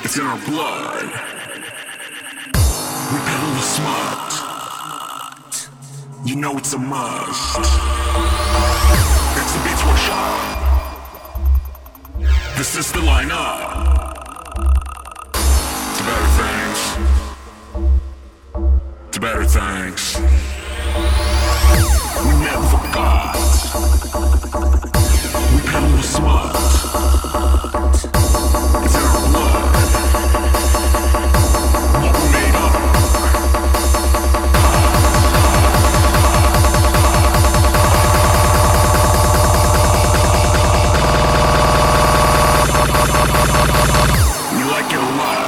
It's in our blood. We pedal the smart. You know it's a must. It's the Beats Workshop. This is the lineup. To better things. To better things. We never forgot. We pedal the smart. It's in our blood. What we made up. You like it a lot.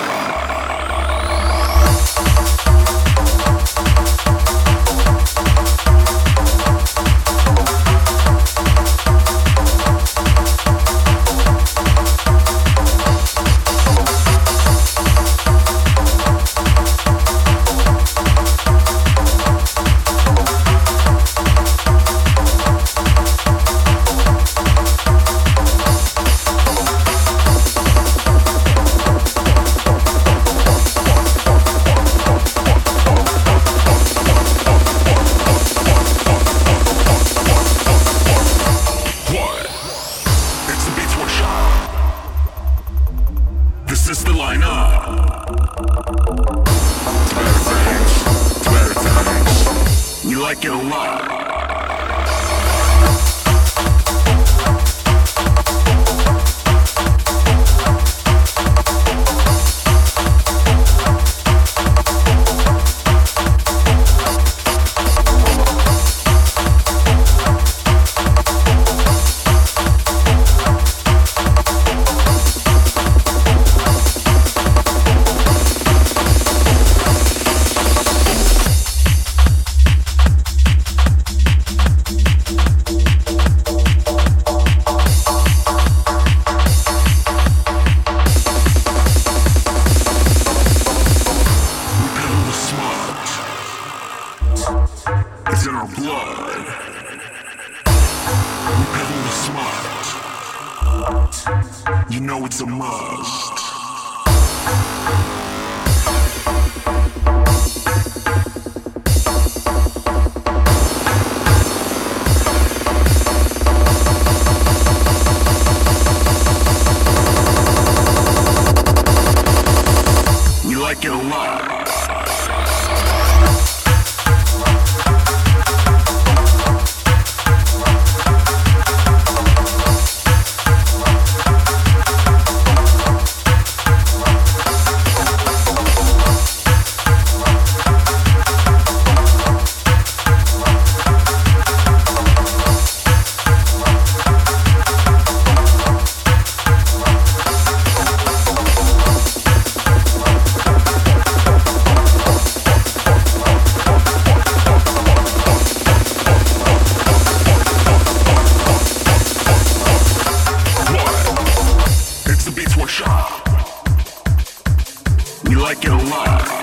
This is the lineup. To better things. To better things. You like it a lot. It's in our blood. We pedal the smart. You know it's a must. You like it a lot. You like it a lot.